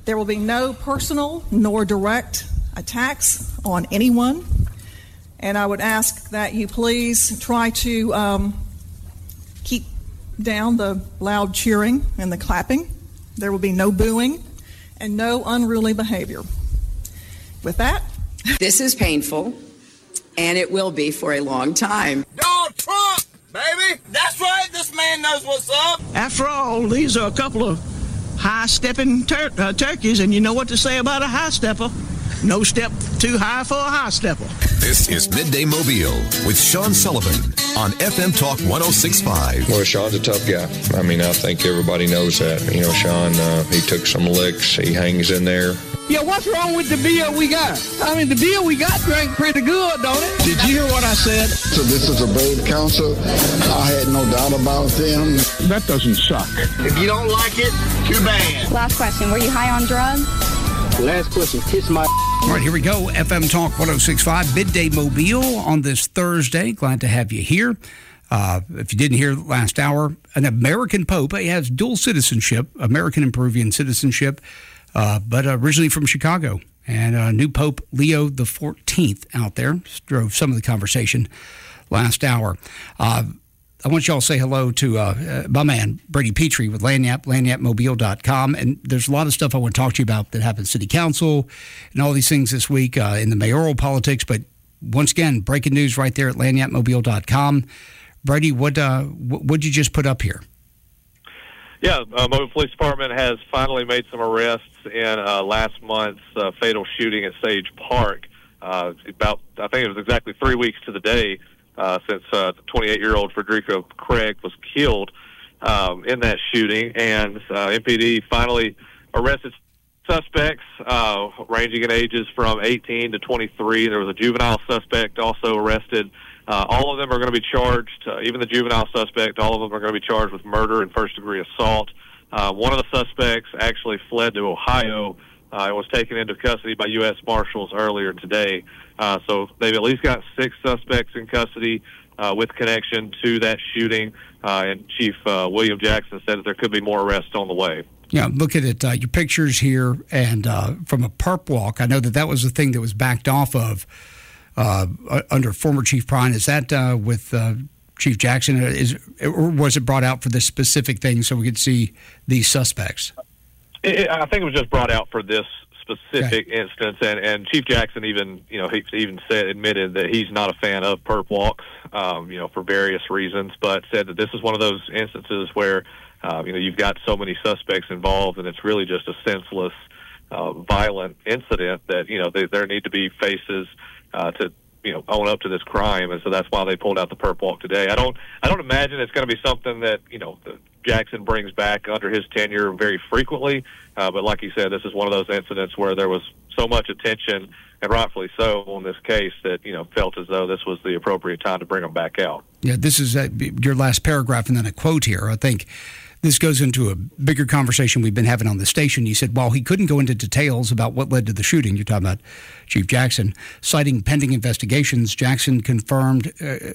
There will be no personal nor direct attacks on anyone. And I would ask that you please try to keep down the loud cheering and the clapping. There will be no booing and no unruly behavior. With that, this is painful, and it will be for a long time. Donald Trump, baby! That's right, this man knows what's up. After all, these are a couple of high-stepping turkeys, and you know what to say about a high-stepper. No step too high for a high-stepper. This is Midday Mobile with Sean Sullivan on FM Talk 106.5. Well, Sean's a tough guy. I mean, I think everybody knows that. You know, Sean, he took some licks. He hangs in there. Yeah, what's wrong with the deal we got? I mean, the deal we got drank pretty good, don't it? Did you hear what I said? So this is a brave council. I had no doubt about them. That doesn't suck. If you don't like it, too bad. Last question. Were you high on drugs? Last question. Kiss my... All right, here we go. FM Talk 106.5, Midday Mobile on this Thursday. Glad to have you here. If you didn't hear last hour, an American Pope. He has dual citizenship, American and Peruvian citizenship, but originally from Chicago. And new Pope Leo the 14th out there drove some of the conversation last hour. I want you all to say hello to my man, Brady Petrie with Lagniappe, lagniappemobile.com. And there's a lot of stuff I want to talk to you about that happened in City Council and all these things this week in the mayoral politics. But once again, breaking news right there at lagniappemobile.com. Brady, what'd you just put up here? Yeah, Mobile Police Department has finally made some arrests in last month's fatal shooting at Sage Park. I think it was exactly 3 weeks to the day since the 28-year-old Federico Craig was killed in that shooting, and MPD finally arrested suspects ranging in ages from 18 to 23. There was a juvenile suspect also arrested. All of them are going to be charged, even the juvenile suspect, all of them are going to be charged with murder and first-degree assault. One of the suspects actually fled to Ohio and was taken into custody by U.S. Marshals earlier today. So they've at least got 6 suspects in custody with connection to that shooting. And Chief William Jackson said that there could be more arrests on the way. Yeah, look at it. Your pictures here, and from a perp walk, I know that was the thing that was backed off of under former Chief Prine. Is that with Chief Jackson? Or was it brought out for this specific thing so we could see these suspects? I think it was just brought out for this specific instance, and Chief Jackson even, he even admitted that he's not a fan of perp walks, for various reasons, but said that this is one of those instances where, you've got so many suspects involved, and it's really just a senseless, violent incident that, there need to be faces to own up to this crime, and so that's why they pulled out the perp walk today. I don't imagine it's going to be something that Jackson brings back under his tenure very frequently, but like he said, this is one of those incidents where there was so much attention, and rightfully so, on this case that felt as though this was the appropriate time to bring them back out. Yeah, this is your last paragraph, and then a quote here. I think this goes into a bigger conversation we've been having on the station. You said, while he couldn't go into details about what led to the shooting, you're talking about Chief Jackson, citing pending investigations, Jackson confirmed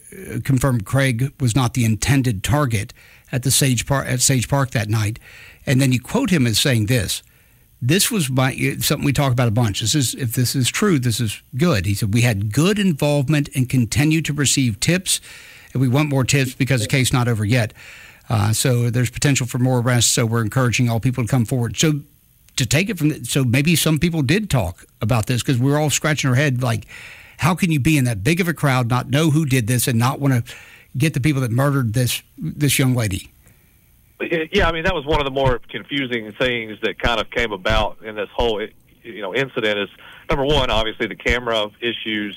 Craig was not the intended target at Sage Park that night. And then you quote him as saying this was something we talk about a bunch. If this is true, this is good. He said, we had good involvement and continue to receive tips, and we want more tips because the case not over yet. So there's potential for more arrests, so we're encouraging all people to come forward. So to take it from so maybe some people did talk about this because we're all scratching our head like, how can you be in that big of a crowd, not know who did this, and not want to get the people that murdered this young lady? Yeah, I mean, that was one of the more confusing things that kind of came about in this whole incident is, number one, obviously the camera issues,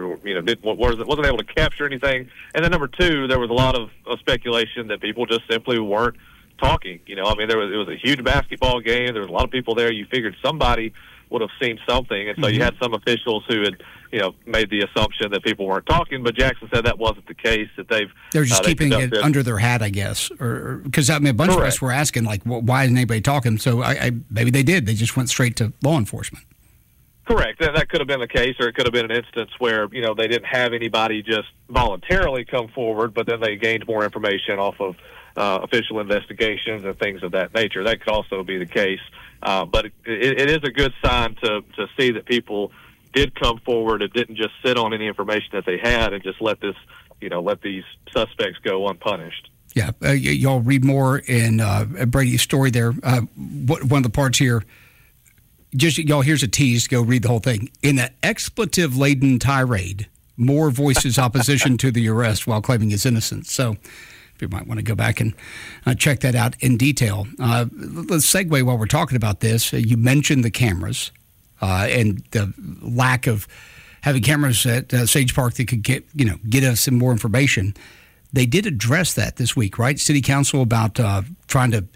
wasn't able to capture anything. And then number two, there was a lot of speculation that people just simply weren't talking. It was a huge basketball game. There was a lot of people there. You figured somebody would have seen something. And so you had some officials who had, made the assumption that people weren't talking. But Jackson said that wasn't the case, that they're just keeping it under their hat, I guess. Or because, a bunch of us were asking, like, why isn't anybody talking? So maybe they did. They just went straight to law enforcement. Correct. That could have been the case, or it could have been an instance where, they didn't have anybody just voluntarily come forward, but then they gained more information off of official investigations and things of that nature. That could also be the case. But it is a good sign to see that people did come forward and didn't just sit on any information that they had and just let these suspects go unpunished. Yeah, y'all read more in Brady's story there. One of the parts here, just y'all, here's a tease. Go read the whole thing. In an expletive-laden tirade, Moore voices opposition to the arrest while claiming his innocence. So you might want to go back and check that out in detail. Let's segue while we're talking about this. You mentioned the cameras and the lack of having cameras at Sage Park that could get us some more information. They did address that this week, right? City Council about trying to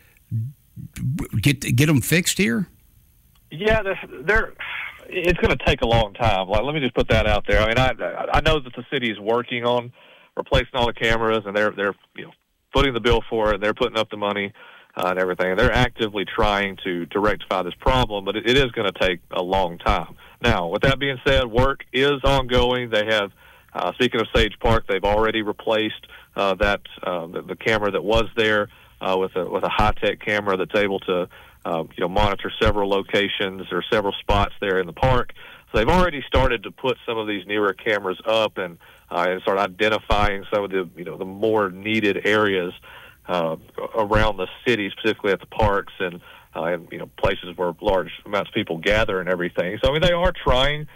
get them fixed here. Yeah, it's going to take a long time. Let me just put that out there. I mean, I know that the city is working on replacing all the cameras, and they're footing the bill for it. They're putting up the money and everything. And they're actively trying to rectify this problem, but it is going to take a long time. Now, with that being said, work is ongoing. They have, speaking of Sage Park, they've already replaced the camera that was there with a high-tech camera that's able to monitor several locations or several spots there in the park. So they've already started to put some of these newer cameras up and start identifying some of the more needed areas around the city, specifically at the parks and places where large amounts of people gather and everything. So I mean, they are trying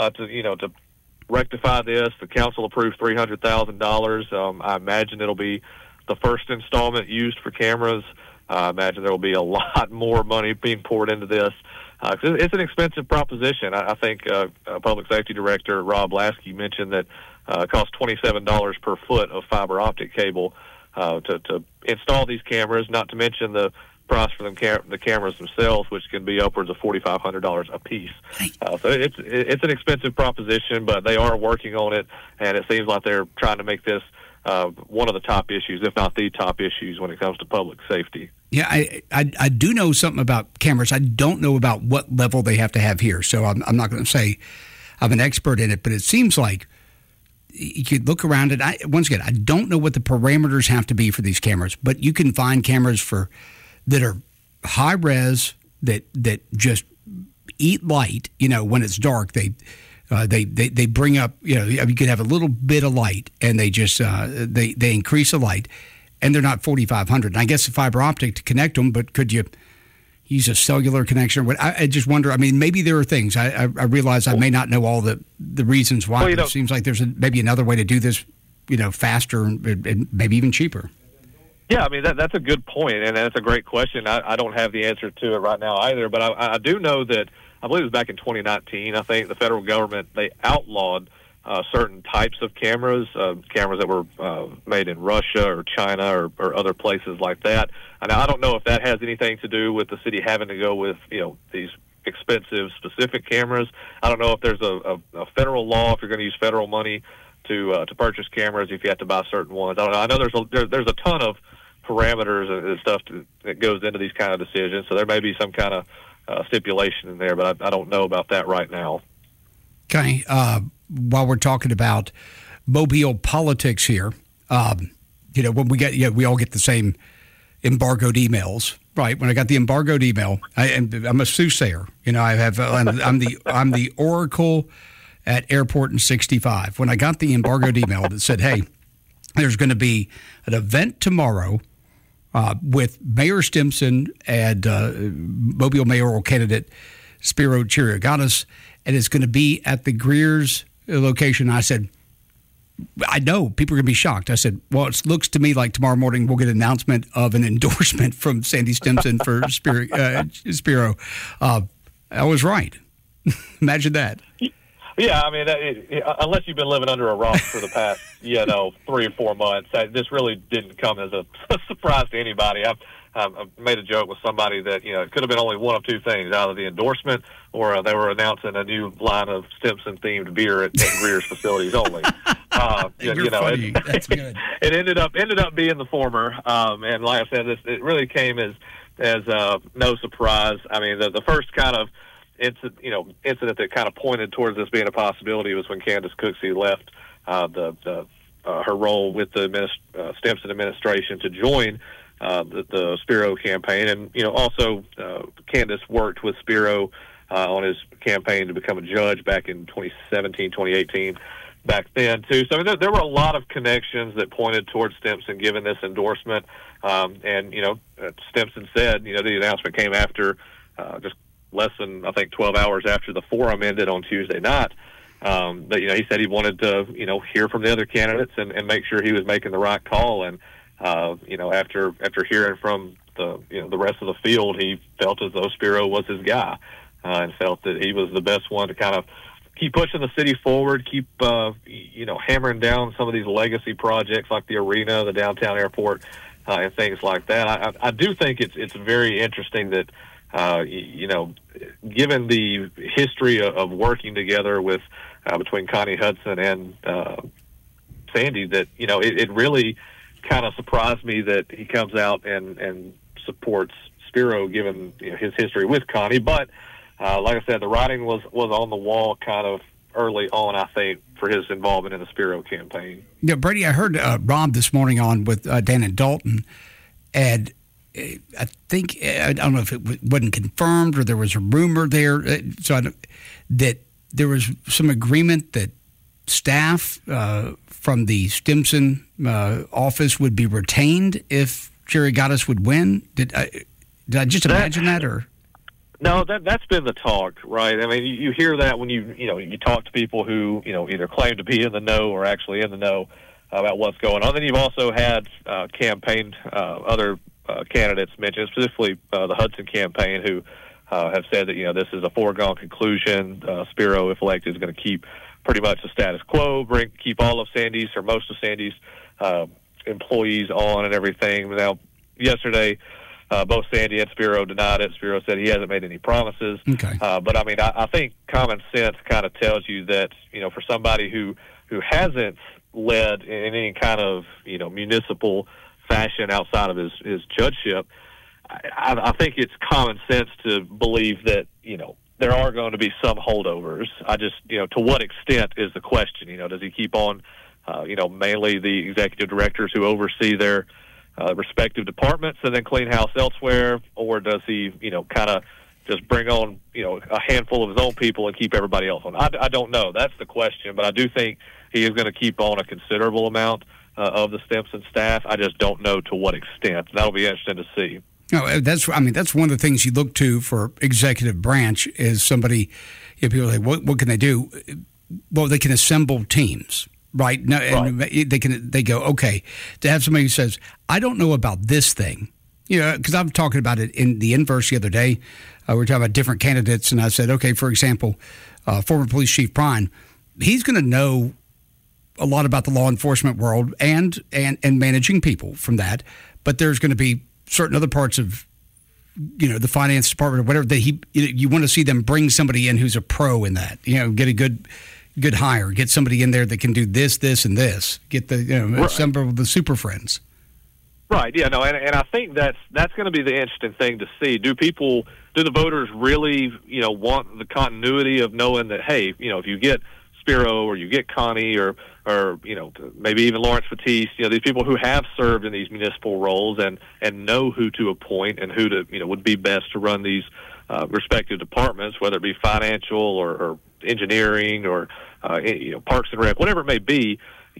to rectify this. The council approved $300,000. I imagine it'll be the first installment used for cameras. I imagine there will be a lot more money being poured into this. It's an expensive proposition. I think Public Safety Director Rob Lasky mentioned that it costs $27 per foot of fiber optic cable to install these cameras, not to mention the price for the cameras themselves, which can be upwards of $4,500 a piece. So it's an expensive proposition, but they are working on it, and it seems like they're trying to make this one of the top issues, if not the top issues, when it comes to public safety. Yeah, I do know something about cameras. I don't know about what level they have to have here, so I'm not going to say I'm an expert in it, but it seems like you could look around it. Once again, I don't know what the parameters have to be for these cameras, but you can find cameras that are high res that just eat light. When it's dark, they bring up. You could have a little bit of light, and they just they increase the light. And they're not 4,500. I guess a fiber optic to connect them, but could you use a cellular connection? I just wonder. I mean, maybe there are things. I realize I may not know all the reasons why. Well, but it seems like there's maybe another way to do this, faster and maybe even cheaper. Yeah, I mean, that's a good point, and that's a great question. I don't have the answer to it right now either, but I do know that I believe it was back in 2019. I think the federal government, they outlawed certain types of cameras that were made in Russia or China or other places like that. And I don't know if that has anything to do with the city having to go with these expensive specific cameras. I don't know if there's a federal law if you're going to use federal money to purchase cameras, if you have to buy certain ones. I don't know. I know there's a ton of parameters and stuff that goes into these kind of decisions. So there may be some kind of stipulation in there, but I don't know about that right now. Okay. While we're talking about Mobile politics here, when we all get the same embargoed emails, right? When I got the embargoed email, I'm a soothsayer. I'm the oracle at Airport and 65. When I got the embargoed email that said, "Hey, there's going to be an event tomorrow with Mayor Stimson and Mobile mayoral candidate Spiro Chiriaganis, and it's going to be at the Greer's location." I said, I know people are going to be shocked. I said, well, it looks to me like tomorrow morning we'll get an announcement of an endorsement from Sandy Stimson for Spiro. I was right. Imagine that. Yeah, I mean, unless you've been living under a rock for the past, 3 or 4 months, this really didn't come as a surprise to anybody. I made a joke with somebody that, it could have been only one of two things, either the endorsement or they were announcing a new line of Stimson-themed beer at Greer's facilities only. You're funny. That's good. It ended up being the former, and like I said, it really came as no surprise. I mean, the first kind of incident that kind of pointed towards this being a possibility was when Candace Cooksey left the her role with the Stimson administration to join the Spiro campaign, and also Candace worked with Spiro on his campaign to become a judge back in 2017, 2018. Back then too, so there were a lot of connections that pointed towards Stimson giving this endorsement. And Stimson said, the announcement came after just less than 12 hours after the forum ended on Tuesday night. But he said he wanted to hear from the other candidates and make sure he was making the right call. And after hearing from the rest of the field, he felt as though Spiro was his guy, and felt that he was the best one to kind of keep pushing the city forward, keep hammering down some of these legacy projects like the arena, the downtown airport, and things like that. I do think it's very interesting that given the history of working together with between Connie Hudson and Sandy, that it really kind of surprised me that he comes out and supports Spiro, given his history with Connie, but. Like I said, the writing was on the wall kind of early on, I think, for his involvement in the Spiro campaign. Yeah, Brady, I heard Rob this morning on with Dan and Dalton, and I think, I don't know if it wasn't confirmed or there was a rumor there, that there was some agreement that staff from the Stimson office would be retained if Jerry Gattis would win. Did I just imagine that, or? No, that's been the talk, right? I mean, you hear that when you talk to people who either claim to be in the know or actually in the know about what's going on. Then you've also had campaign other candidates mentioned, specifically the Hudson campaign, who have said that this is a foregone conclusion. Spiro, if elected, is going to keep pretty much the status quo, keep all of Sandy's or most of Sandy's employees on and everything. Now, yesterday. Both Sandy and Spiro denied it. Spiro said he hasn't made any promises. Okay. But I mean, I think common sense kind of tells you that, for somebody who hasn't led in any kind of, municipal fashion outside of his judgeship, I think it's common sense to believe that, there are going to be some holdovers. I just, to what extent is the question? Does he keep on, mainly the executive directors who oversee their respective departments and then clean house elsewhere, or does he, kind of just bring on, a handful of his own people and keep everybody else on? I don't know. That's the question, but I do think he is going to keep on a considerable amount of the Stimson staff. I just don't know to what extent. That'll be interesting to see. No, that's one of the things you look to for executive branch is somebody. People are like, what can they do? Well, they can assemble teams. Right. No, and they go, okay, to have somebody who says, I don't know about this thing, because I'm talking about it in the inverse the other day. We were talking about different candidates, and I said, okay, for example, former police chief Prine, he's going to know a lot about the law enforcement world and managing people from that, but there's going to be certain other parts of the finance department or whatever that you want to see them bring somebody in who's a pro in that, get a good hire, get somebody in there that can do this, and this. Get the some of the super friends. Right. Yeah. No. And I think that's going to be the interesting thing to see. Do the voters really want the continuity of knowing that, hey, if you get Spiro or you get Connie or maybe even Lawrence Batiste, these people who have served in these municipal roles and know who to appoint and who to would be best to run these respective departments, whether it be financial or engineering or Parks and Rec, whatever it may be,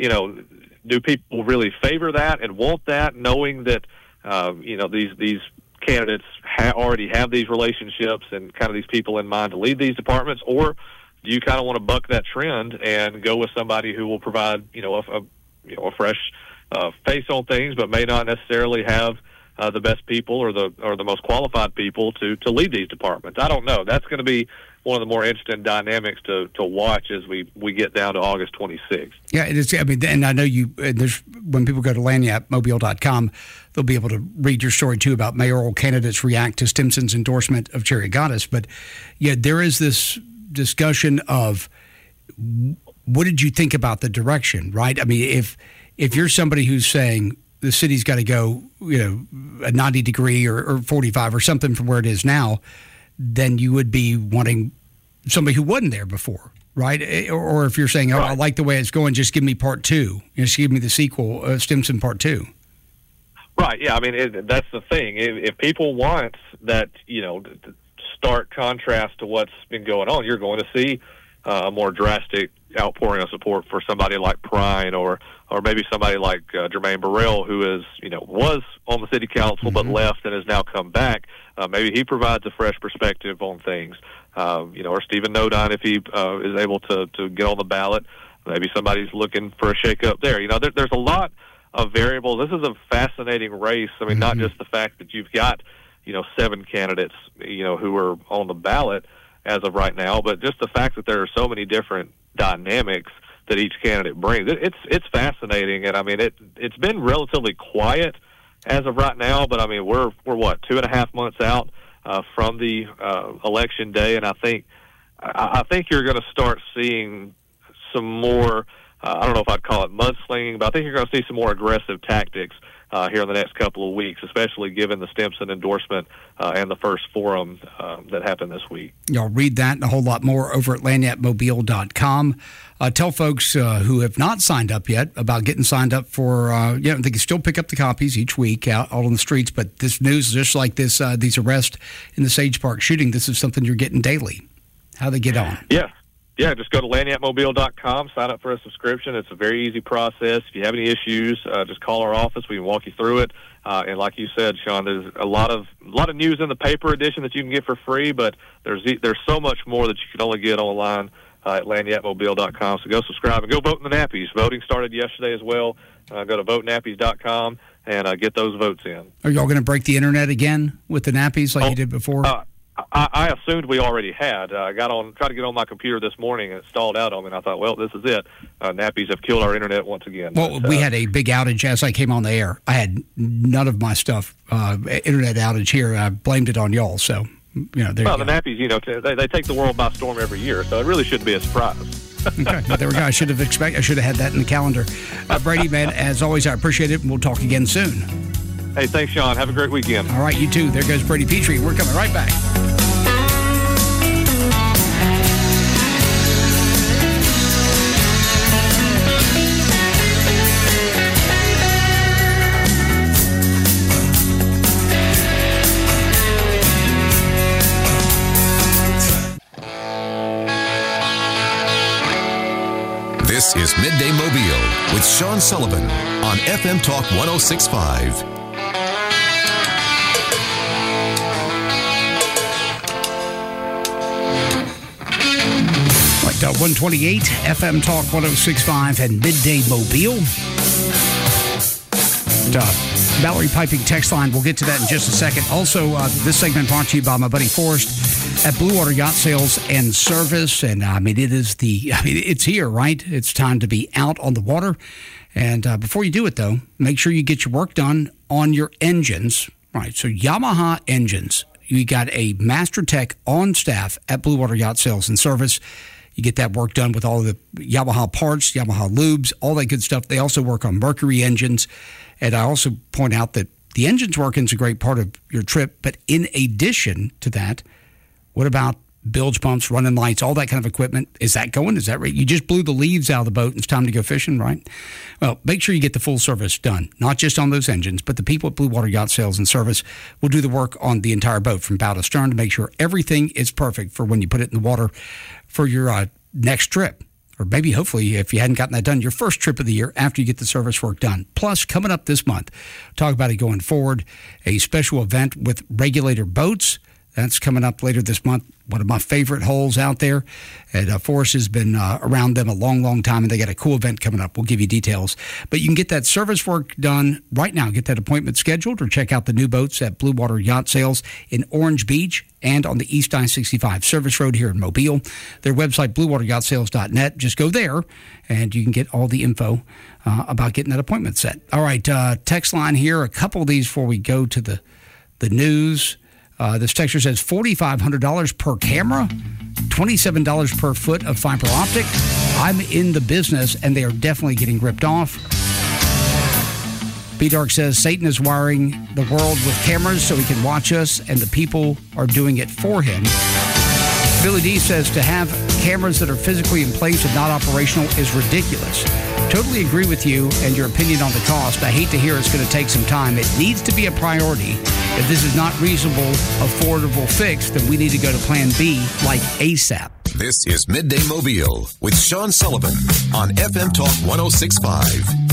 do people really favor that and want that, knowing that these candidates already have these relationships and kind of these people in mind to lead these departments, or do you kind of want to buck that trend and go with somebody who will provide a fresh face on things, but may not necessarily have the best people or the most qualified people to lead these departments? I don't know. That's going to be one of the more interesting dynamics to watch as we get down to August 26th. Yeah, it is. I mean, and I know there's when people go to lagniappmobile.com, they'll be able to read your story too about mayoral candidates react to Stimson's endorsement of Jerry Gattis. But yeah, there is this discussion of what did you think about the direction, right? I mean, if you're somebody who's saying the city's got to go, a 90 degree or 45 or something from where it is now, then you would be wanting somebody who wasn't there before, right? Or if you're saying, I like the way it's going, just give me part 2. Just give me the sequel, Stimson Part 2. Right, yeah, I mean, that's the thing. If people want that, stark contrast to what's been going on, you're going to see a more drastic outpouring of support for somebody like Prine or maybe somebody like Jermaine Burrell, who is, was on the city council but left and has now come back. Maybe he provides a fresh perspective on things. Or Stephen Nodine, if he is able to get on the ballot. Maybe somebody's looking for a shakeup there. There's a lot of variables. This is a fascinating race. I mean, not just the fact that you've got, 7 candidates, who are on the ballot as of right now, but just the fact that there are so many different dynamics that each candidate brings. It's fascinating, and I mean, it's been relatively quiet as of right now, but I mean, we're what, 2.5 months out from the election day, and I think you're going to start seeing some more. I don't know if I'd call it mudslinging, but I think you're going to see some more aggressive tactics here in the next couple of weeks, especially given the Stimson endorsement and the first forum that happened this week. Y'all read that and a whole lot more over at lagniappemobile.com. Tell folks who have not signed up yet about getting signed up for, they can still pick up the copies each week out on the streets, but this news, just like this, these arrests in the Sage Park shooting, this is something you're getting daily. How they get on? Yeah, just go to lagniappemobile.com, sign up for a subscription. It's a very easy process. If you have any issues, just call our office. We can walk you through it. And like you said, Sean, there's a lot of news in the paper edition that you can get for free, but there's so much more that you can only get online at lagniappemobile.com. So go subscribe and go vote in the nappies. Voting started yesterday as well. Go to votenappies.com and get those votes in. Are y'all going to break the internet again with the nappies like you did before? I assumed we already had. I tried to get on my computer this morning, and it stalled out on me, and I thought, well, this is it. Nappies have killed our internet once again. Well, we had a big outage as I came on the air. I had none of my stuff, internet outage here. I blamed it on y'all, so, there you go. The nappies, they take the world by storm every year, so it really shouldn't be a surprise. Okay, there we go. I should have had that in the calendar. Brady, man, as always, I appreciate it, and we'll talk again soon. Hey, thanks, Sean. Have a great weekend. All right, you too. There goes Brady Petrie. We're coming right back. This is Midday Mobile with Sean Sullivan on FM Talk 106.5. Right, 128 FM Talk 106.5 and Midday Mobile. Valerie Piping text line. We'll get to that in just a second. Also, this segment brought to you by my buddy Forrest at Blue Water Yacht Sales and Service. And it's here, right? It's time to be out on the water. And before you do it, though, make sure you get your work done on your engines. Right. So Yamaha engines. You got a master tech on staff at Blue Water Yacht Sales and Service. You get that work done with all the Yamaha parts, Yamaha lubes, all that good stuff. They also work on Mercury engines. And I also point out that the engines working is a great part of your trip. But in addition to that, what about bilge pumps, running lights, all that kind of equipment? Is that going? Is that right? You just blew the leaves out of the boat and it's time to go fishing, right? Well, make sure you get the full service done, not just on those engines, but the people at Blue Water Yacht Sales and Service will do the work on the entire boat from bow to stern to make sure everything is perfect for when you put it in the water for your next trip. Or maybe, hopefully, if you hadn't gotten that done, your first trip of the year after you get the service work done. Plus, coming up this month, talk about it going forward, a special event with Regulator Boats. That's coming up later this month. One of my favorite holes out there. And Forrest has been around them a long, long time, and they got a cool event coming up. We'll give you details. But you can get that service work done right now. Get that appointment scheduled or check out the new boats at Blue Water Yacht Sales in Orange Beach and on the East I-65 Service Road here in Mobile. Their website, bluewateryachtsales.net. Just go there, and you can get all the info about getting that appointment set. All right, text line here. A couple of these before we go to the news. This texter says $4,500 per camera, $27 per foot of fiber optic. I'm in the business, and they are definitely getting ripped off. B-Dark says Satan is wiring the world with cameras so he can watch us, and the people are doing it for him. Billy D says to have cameras that are physically in place and not operational is ridiculous. Totally agree with you and your opinion on the cost. I hate to hear it's going to take some time. It needs to be a priority. If this is not reasonable, affordable fix, then we need to go to plan B like ASAP. This is Midday Mobile with Sean Sullivan on FM Talk 106.5.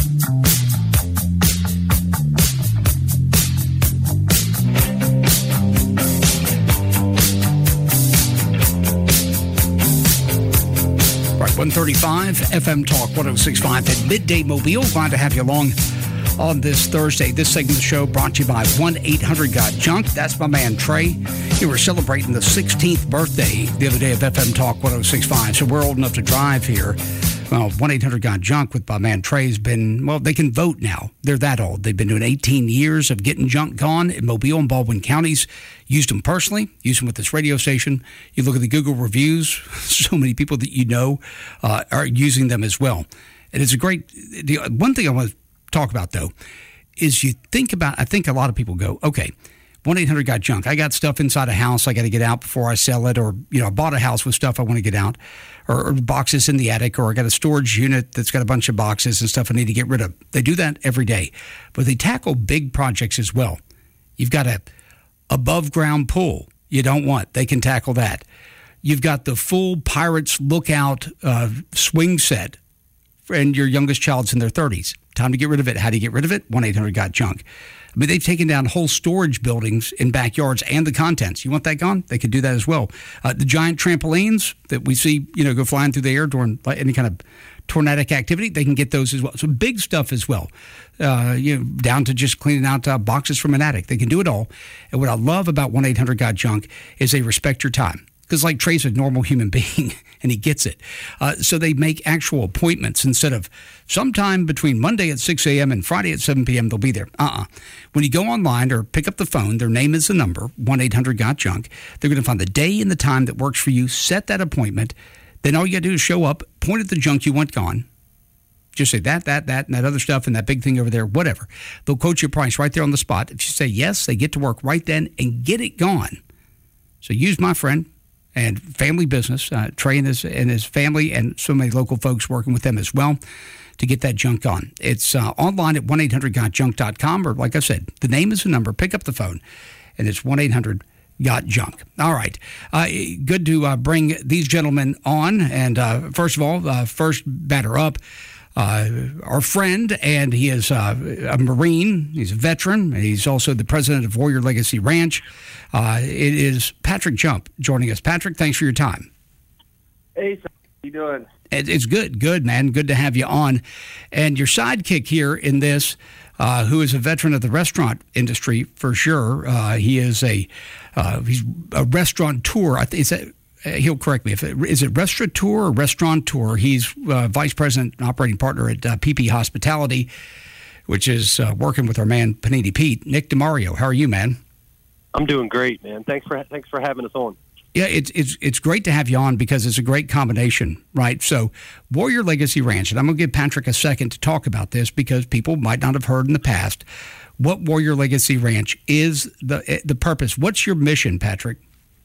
Right, 135 FM Talk 106.5 at Midday Mobile. Glad to have you along on this Thursday. This segment of the show brought to you by 1-800-GOT-JUNK. That's my man, Trey. You were celebrating the 16th birthday the other day of FM Talk 106.5, so we're old enough to drive here. Well, 1-800-GOT-JUNK with my man Trey has been, well, they can vote now. They're that old. They've been doing 18 years of getting junk gone in Mobile and Baldwin counties. Used them personally, used them with this radio station. You look at the Google reviews, so many people that you know are using them as well. And it's a great, one thing I want to talk about, though, is you think about, I think a lot of people go, okay, 1-800-GOT-JUNK. I got stuff inside a house I got to get out before I sell it, or, you know, I bought a house with stuff I want to get out, or boxes in the attic, or I got a storage unit that's got a bunch of boxes and stuff I need to get rid of. They do that every day. But they tackle big projects as well. You've got a above-ground pool you don't want. They can tackle that. You've got the full Pirates Lookout swing set, and your youngest child's in their 30s. Time to get rid of it. How do you get rid of it? 1-800-GOT-JUNK. I mean, they've taken down whole storage buildings in backyards and the contents. You want that gone? They could do that as well. The giant trampolines that we see, you know, go flying through the air during any kind of tornadic activity, they can get those as well. So big stuff as well, you know, down to just cleaning out boxes from an attic. They can do it all. And what I love about 1-800-GOT-JUNK is they respect your time. Because like Trey's a normal human being, and he gets it. So they make actual appointments instead of sometime between Monday at 6 a.m. and Friday at 7 p.m. they'll be there. When you go online or pick up the phone, their name is the number, 1-800-GOT-JUNK. They're going to find the day and the time that works for you, set that appointment. Then all you got to do is show up, point at the junk you want gone. Just say that, and that other stuff, and that big thing over there, whatever. They'll quote you a price right there on the spot. If you say yes, they get to work right then and get it gone. So use my friend and family business, Trey and his family, and so many local folks working with them as well to get that junk on. It's online at 1-800-GOT-JUNK.com, or like I said, the name is the number. Pick up the phone, and it's 1-800-GOT-JUNK. All right. Good to bring these gentlemen on. And first of all, first batter up, our friend, and he is a Marine. He's a veteran. He's also the president of Warrior Legacy Ranch. It is Patrick Jump joining us. Patrick, thanks for your time. Hey, how you doing? It's good, man. Good to have you on. And your sidekick here in this, who is a veteran of the restaurant industry for sure. He's a restaurateur. He'll correct me. Is it restaurateur or restaurateur? He's vice president and operating partner at PP Hospitality, which is working with our man Panini Pete. Nick DeMario, how are you, man? I'm doing great, man. Thanks for having us on. Yeah, it's great to have you on because it's a great combination, right? So Warrior Legacy Ranch, and I'm going to give Patrick a second to talk about this because people might not have heard in the past what Warrior Legacy Ranch is, the purpose. What's your mission, Patrick?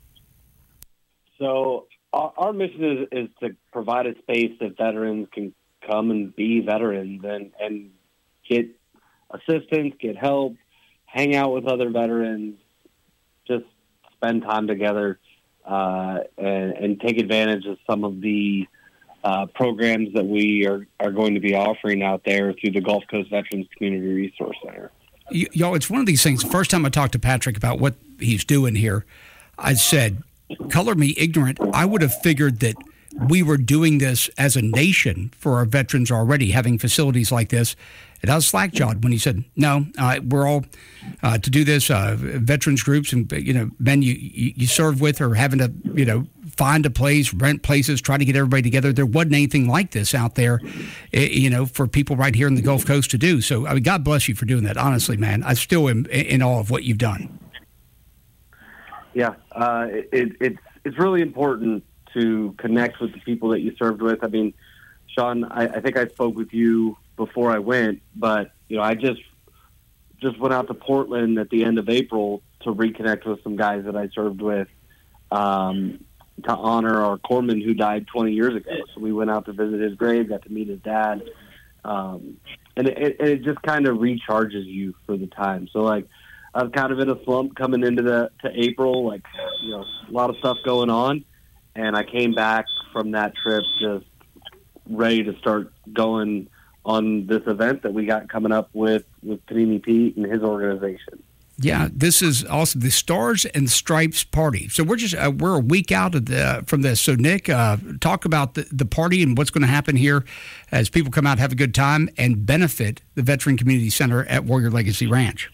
So our mission is to provide a space that veterans can come and be veterans and get assistance, get help, hang out with other veterans, just spend time together, and take advantage of some of the programs that we are going to be offering out there through the Gulf Coast Veterans Community Resource Center. Y'all, it's one of these things. The first time I talked to Patrick about what he's doing here, I said, color me ignorant, I would have figured that we were doing this as a nation for our veterans already, having facilities like this. And I was slack-jawed when he said, no, we're all to do this, veterans groups and, you know, men you serve with are having to, you know, find a place, rent places, try to get everybody together. There wasn't anything like this out there, you know, for people right here in the Gulf Coast to do. So, I mean, God bless you for doing that. Honestly, man, I still am in awe of what you've done. Yeah, it's really important to connect with the people that you served with. I mean, Sean, I think I spoke with you before I went, but you know, I just went out to Portland at the end of April to reconnect with some guys that I served with, honor our corpsman who died 20 years ago. So we went out to visit his grave, got to meet his dad. And it just kind of recharges you for the time. So, like, I was kind of in a slump coming into to April, like, a lot of stuff going on. And I came back from that trip just ready to start going on this event that we got coming up with Panini Pete and his organization. Yeah, this is also the Stars and Stripes party. So we're a week out from this. So Nick, talk about the party and what's going to happen here as people come out, have a good time, and benefit the Veteran Community Center at Warrior Legacy Ranch.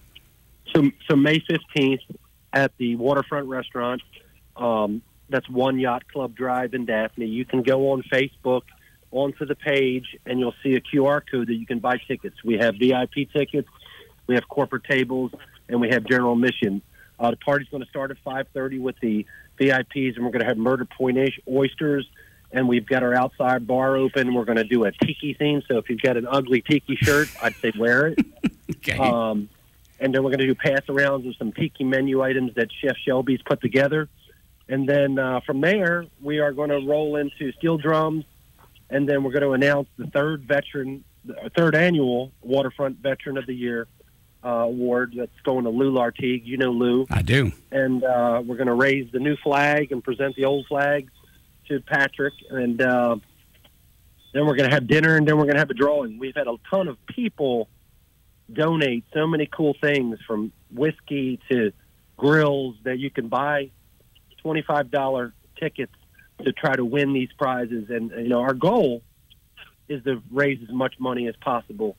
So May 15th at the Waterfront Restaurant. That's One Yacht Club Drive in Daphne. You can go on Facebook onto the page, and you'll see a QR code that you can buy tickets. We have VIP tickets, we have corporate tables, and we have general admission. The party's going to start at 5:30 with the VIPs, and we're going to have Murder Point oysters, and we've got our outside bar open. We're going to do a tiki theme, so if you've got an ugly tiki shirt, I'd say wear it. Okay. And then we're going to do pass-arounds of some tiki menu items that Chef Shelby's put together. And then from there, we are going to roll into steel drums, and then we're going to announce the third annual Waterfront Veteran of the Year award that's going to Lou Lartigue. You know Lou. I do. And we're going to raise the new flag and present the old flag to Patrick. And then we're going to have dinner, and then we're going to have a drawing. We've had a ton of people donate so many cool things, from whiskey to grills, that you can buy $25 tickets to try to win these prizes. And, our goal is to raise as much money as possible.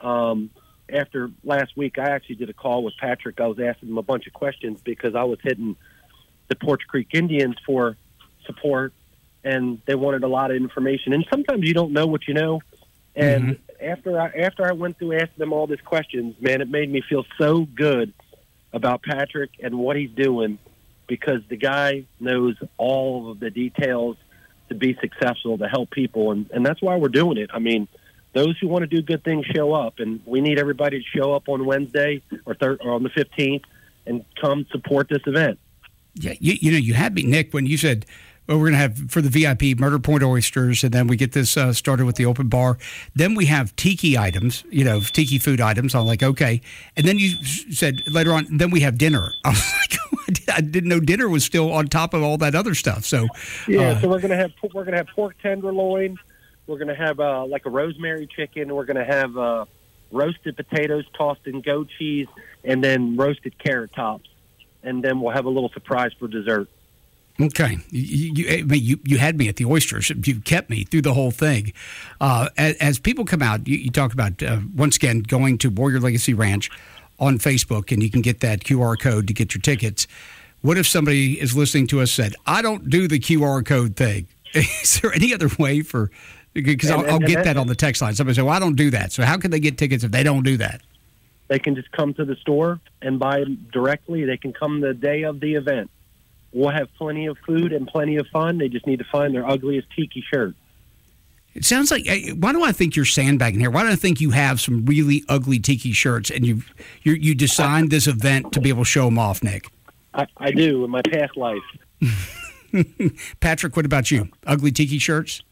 After last week, I actually did a call with Patrick. I was asking him a bunch of questions because I was hitting the Porch Creek Indians for support, and they wanted a lot of information. And sometimes you don't know what you know. And after I went through asking them all these questions, man, it made me feel so good about Patrick and what he's doing, because the guy knows all of the details to be successful, to help people, and that's why we're doing it. I mean, those who want to do good things show up, and we need everybody to show up on Wednesday or on the 15th and come support this event. Yeah, you had me, Nick, when you said, well, we're going to have, for the VIP, Murder Point oysters, and then we get this started with the open bar. Then we have tiki items, tiki food items. I'm like, okay. And then you said later on, then we have dinner. I was like, I didn't know dinner was still on top of all that other stuff. So so we're going to have pork tenderloin. We're going to have like a rosemary chicken. We're going to have roasted potatoes tossed in goat cheese, and then roasted carrot tops. And then we'll have a little surprise for dessert. Okay. You had me at the oysters. You kept me through the whole thing. As people come out, you talk about, once again, going to Warrior Legacy Ranch on Facebook, and you can get that QR code to get your tickets. What if somebody is listening to us said, I don't do the QR code thing? Is there any other way for... Because I'll get that on the text line. Somebody say, well, I don't do that. So how can they get tickets if they don't do that? They can just come to the store and buy them directly. They can come the day of the event. We'll have plenty of food and plenty of fun. They just need to find their ugliest tiki shirt. It sounds like, why do I think you're sandbagging here? Why do I think you have some really ugly tiki shirts and you designed this event to be able to show them off, Nick? I do, in my past life. Patrick, what about you? Ugly tiki shirts?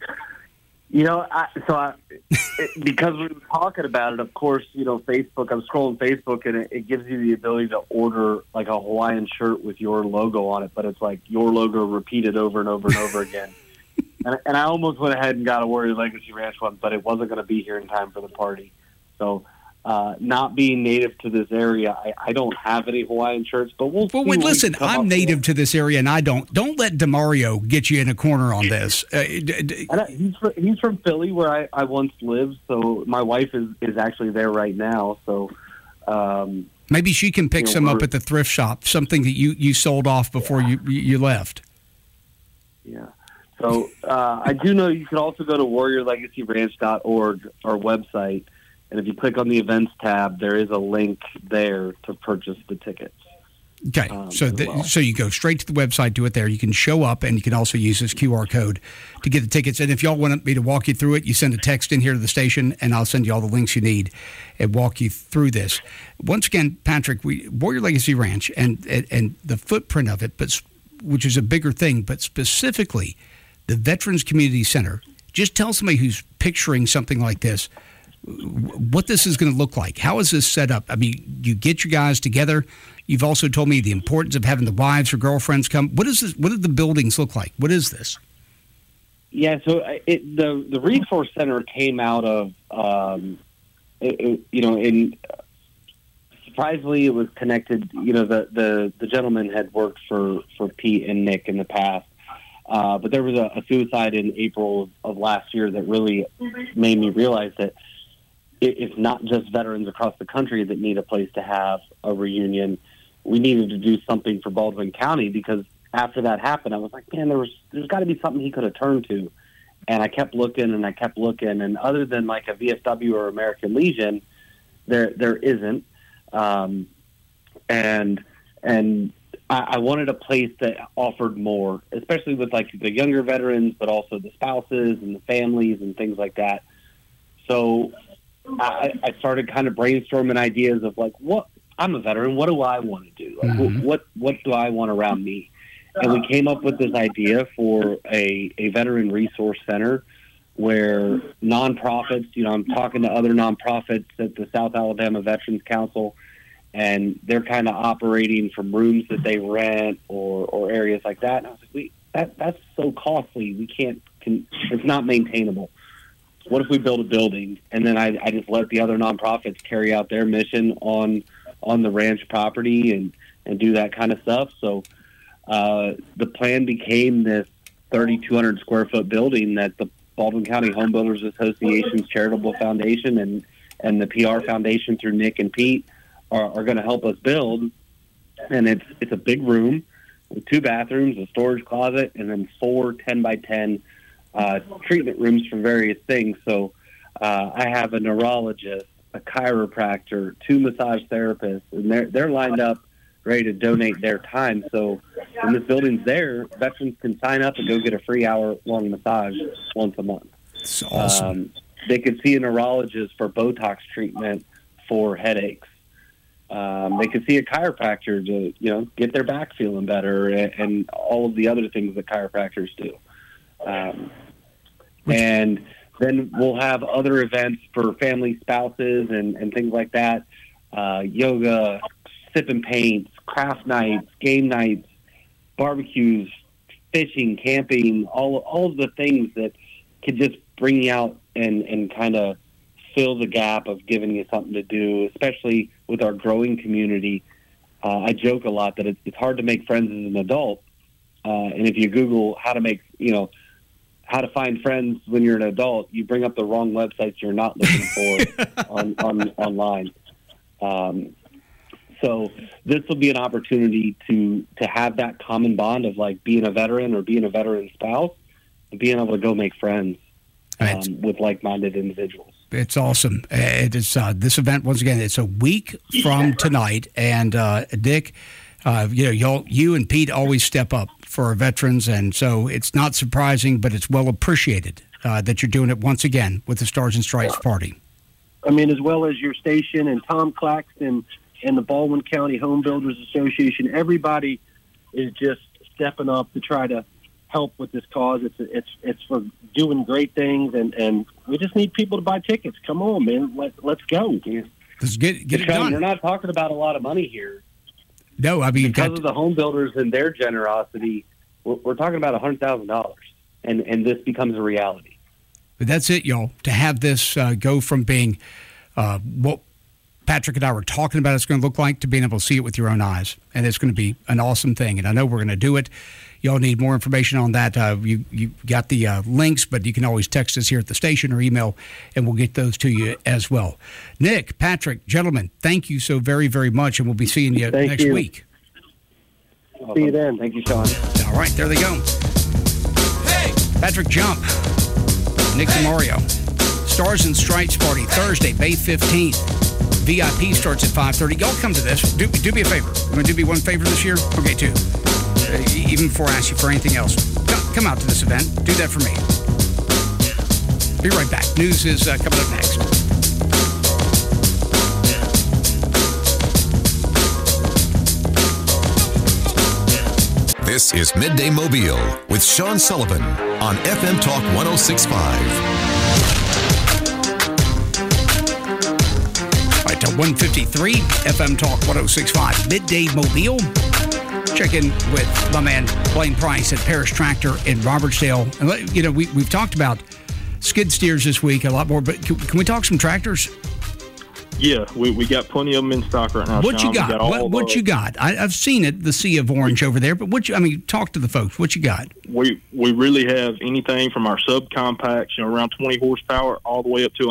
Because we were talking about it, of course, Facebook, I'm scrolling Facebook, and it gives you the ability to order like a Hawaiian shirt with your logo on it, but it's like your logo repeated over and over and over again. And I almost went ahead and got a Warrior Legacy Ranch one, but it wasn't going to be here in time for the party. So not being native to this area, I don't have any Hawaiian shirts, but we'll see. Wait, listen, I'm native to this area, and I don't. Don't let DeMario get you in a corner on this. He's from Philly, where I once lived, so my wife is actually there right now. So maybe she can pick some up at the thrift shop, something that you sold off before you left. Yeah. So I do know you can also go to warriorlegacyranch.org, our website, and if you click on the events tab, there is a link there to purchase the tickets. Okay, so you go straight to the website, do it there. You can show up, and you can also use this QR code to get the tickets. And if y'all want me to walk you through it, you send a text in here to the station, and I'll send you all the links you need and walk you through this. Once again, Patrick, Warrior Legacy Ranch and the footprint of it, but which is a bigger thing, but specifically the Veterans Community Center. Just tell somebody who's picturing something like this what this is going to look like. How is this set up? I mean, you get your guys together. You've also told me the importance of having the wives or girlfriends come. What is this? What do the buildings look like? What is this? Yeah, so the resource center came out of surprisingly it was connected. The gentleman had worked for Pete and Nick in the past, but there was a suicide in April of last year that really made me realize that it's not just veterans across the country that need a place to have a reunion. We needed to do something for Baldwin County, because after that happened, I was like, man, there's got to be something he could have turned to. And I kept looking, and other than like a VFW or American Legion, there isn't. And I wanted a place that offered more, especially with like the younger veterans, but also the spouses and the families and things like that. So I started kind of brainstorming ideas of like, I'm a veteran. What do I want to do? Like, what do I want around me? And we came up with this idea for a veteran resource center where nonprofits, I'm talking to other nonprofits at the South Alabama Veterans Council, and they're kind of operating from rooms that they rent or areas like that. And I was like, that's so costly. We can't, it's not maintainable. What if we build a building, and then I just let the other nonprofits carry out their mission on the ranch property and do that kind of stuff? So the plan became this 3,200 square foot building that the Baldwin County Home Builders Association's Charitable Foundation and the PR Foundation through Nick and Pete are going to help us build. And it's a big room with 2 bathrooms, a storage closet, and then 4 10x10 treatment rooms for various things. So I have a neurologist, a chiropractor, 2 massage therapists, and they're lined up ready to donate their time. So when this building's there, veterans can sign up and go get a free hour-long massage once a month. That's awesome. They could see a neurologist for Botox treatment for headaches. They could see a chiropractor to, get their back feeling better, and all of the other things that chiropractors do. And then we'll have other events for family, spouses, and things like that. Yoga, sip and paints, craft nights, game nights, barbecues, fishing, camping, all of the things that could just bring you out and kind of fill the gap of giving you something to do, especially with our growing community. I joke a lot that it's hard to make friends as an adult. And if you Google how to find friends when you're an adult, you bring up the wrong websites you're not looking for online. So this will be an opportunity to have that common bond of like being a veteran or being a veteran spouse and being able to go make friends with like-minded individuals. It's awesome. It is this event, once again, it's a week from tonight. And Dick, you and Pete always step up for our veterans, and so it's not surprising, but it's well appreciated that you're doing it once again with the Stars and Stripes Party. I mean, as well as your station and Tom Claxton and the Baldwin County Home Builders Association, everybody is just stepping up to try to help with this cause. It's for doing great things, and we just need people to buy tickets. Come on, man, let's go. Let's get it done. We're not talking about a lot of money here. No, I mean, because of the home builders and their generosity, we're talking about $100,000, and this becomes a reality. But that's it, y'all. To have this go from being what Patrick and I were talking about it's going to look like to being able to see it with your own eyes. And it's going to be an awesome thing. And I know we're going to do it. Y'all need more information on that. You got the links, but you can always text us here at the station or email, and we'll get those to you as well. Nick, Patrick, gentlemen, thank you so very, very much, and we'll be seeing you next week. See you then. Thank you, Sean. All right, there they go. Hey! Patrick Jump, Nick DeMario. Stars and Stripes Party, Thursday, May 15th. VIP starts at 5:30. Y'all come to this. Do me a favor. You want to do me one favor this year? Okay, 2. Even before I ask you for anything else. Come out to this event. Do that for me. Be right back. News is coming up next. This is Midday Mobile with Sean Sullivan on FM Talk 106.5. Right to 153 FM Talk 106.5 Midday Mobile. Check in with my man Blaine Price at Paris Tractor in Robertsdale. And you know, we've talked about skid steers this week a lot more, but can we talk some tractors? Yeah, we got plenty of them in stock right now. What Sean. you got? What you got? I've seen it, the sea of orange over there, but talk to the folks. What you got? We really have anything from our subcompacts, around 20 horsepower, all the way up to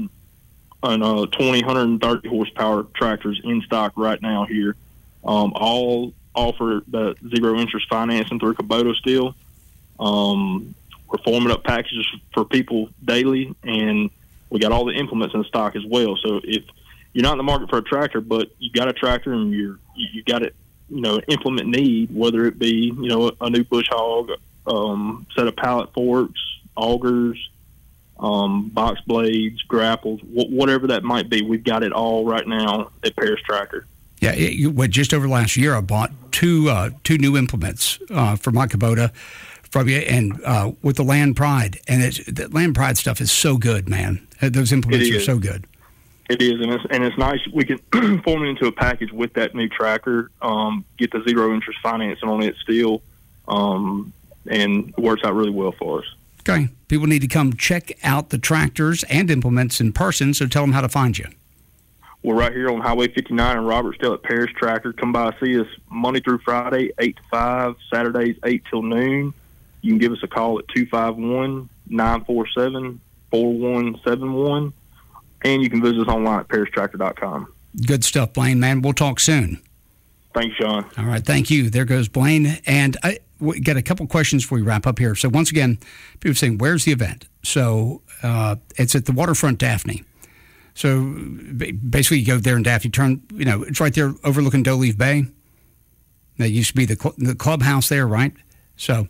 130 horsepower tractors in stock right now here. All offer the zero interest financing through Kubota still. We're forming up packages for people daily, and we got all the implements in stock as well. So if you're not in the market for a tractor, but you got a tractor and you got it, implement need, whether it be, a new bush hog, set of pallet forks, augers, box blades, grapples, whatever that might be, we've got it all right now at Paris Tractor. Yeah, just over last year, I bought two new implements for my Kubota from you, and with the Land Pride, and the Land Pride stuff is so good, man. Those implements are so good. It is, and it's nice. We can form it into a package with that new tractor, get the zero interest financing on it still, and it works out really well for us. Okay, people need to come check out the tractors and implements in person, so tell them how to find you. We're right here on Highway 59 in Robertsdale at Paris Tractor. Come by, see us Monday through Friday, 8 to 5, Saturdays 8 till noon. You can give us a call at 251-947-4171, and you can visit us online at paristractor.com. Good stuff, Blaine, man. We'll talk soon. Thanks, Sean. All right, thank you. There goes Blaine. And we got a couple questions before we wrap up here. So once again, people are saying, where's the event? So it's at the Waterfront Daphne. So basically you go there in Daphne, it's right there overlooking Doleave Bay. That used to be the clubhouse there, right? So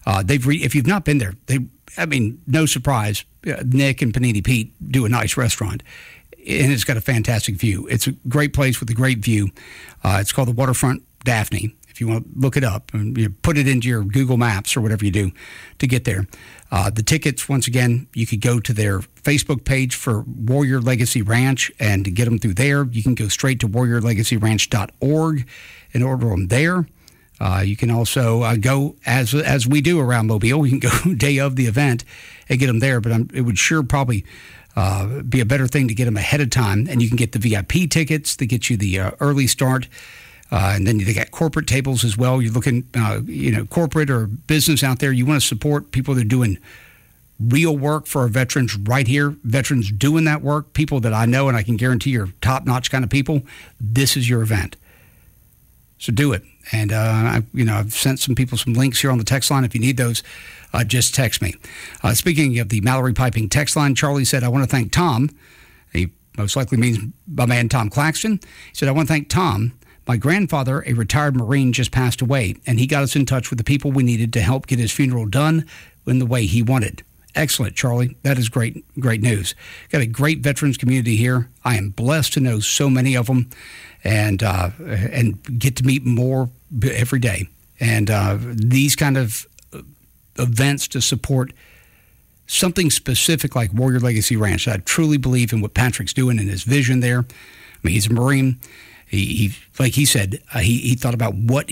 if you've not been there, no surprise, Nick and Panini Pete do a nice restaurant, and it's got a fantastic view. It's a great place with a great view. It's called the Waterfront Daphne. If you want to look it up and you put it into your Google Maps or whatever you do to get there. The tickets, once again, you could go to their Facebook page for Warrior Legacy Ranch and to get them through there. You can go straight to warriorlegacyranch.org and order them there. You can also go, as we do around Mobile, you can go day of the event and get them there. But it would sure probably be a better thing to get them ahead of time. And you can get the VIP tickets that get you the early start. And then they got corporate tables as well. You're looking, corporate or business out there. You want to support people that are doing real work for our veterans right here. Veterans doing that work, people that I know and I can guarantee are top-notch kind of people. This is your event. So do it. And, I've sent some people some links here on the text line. If you need those, just text me. Speaking of the Mallory Piping text line, Charlie said, I want to thank Tom. He most likely means my man Tom Claxton. He said, I want to thank Tom. My grandfather, a retired Marine, just passed away, and he got us in touch with the people we needed to help get his funeral done in the way he wanted. Excellent, Charlie. That is great news. Got a great veterans community here. I am blessed to know so many of them and get to meet more every day. And these kind of events to support something specific like Warrior Legacy Ranch. I truly believe in what Patrick's doing and his vision there. I mean, he's a Marine. He like he said, he thought about what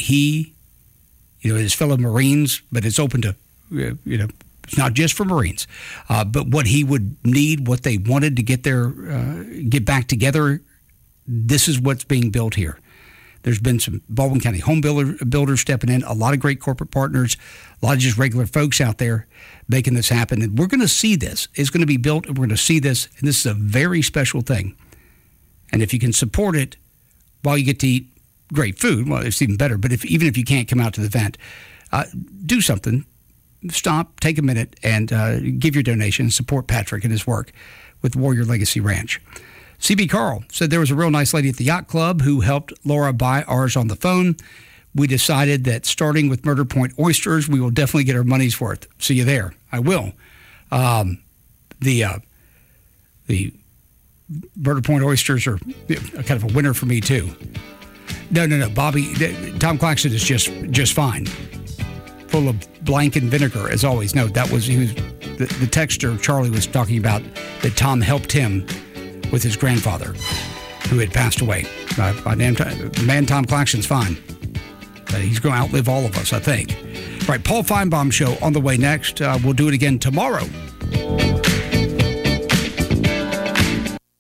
his fellow Marines, but it's open to, it's not just for Marines, but what he would need, what they wanted to get get back together. This is what's being built here. There's been some Baldwin County home builders stepping in, a lot of great corporate partners, a lot of just regular folks out there making this happen. And we're going to see this. It's going to be built, and we're going to see this, and this is a very special thing. And if you can support it, while you get to eat great food, well, it's even better. But even if you can't come out to the event, do something. Stop, take a minute, and give your donation. Support Patrick and his work with Warrior Legacy Ranch. CB Carl said there was a real nice lady at the yacht club who helped Laura buy ours on the phone. We decided that starting with Murder Point Oysters, we will definitely get our money's worth. See you there. I will. The Murder Point Oysters are kind of a winner for me, too. No. Bobby, Tom Claxton is just fine. full of blank and vinegar, as always. No, that was the texter Charlie was talking about that Tom helped him with his grandfather, who had passed away. By damn time, the man Tom Claxton's fine. He's going to outlive all of us, I think. All right, Paul Feinbaum Show on the way next. We'll do it again tomorrow